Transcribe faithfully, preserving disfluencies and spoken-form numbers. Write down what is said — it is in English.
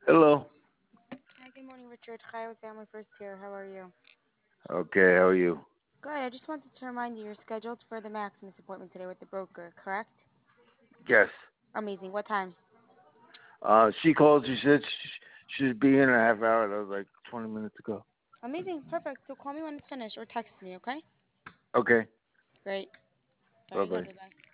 Hello. Hi, good morning, Richard. Hi, with Family First here. How are you? Okay, how are you? Good. I just wanted to remind you you're scheduled for the Maximus appointment today with the broker, correct? Yes. Amazing. What time? Uh, she called. She said she she'd be in a half hour. That was like twenty minutes ago. Amazing. Perfect. So call me when it's finished or text me, okay? Okay. Great. Bye Very good. bye. Bye bye.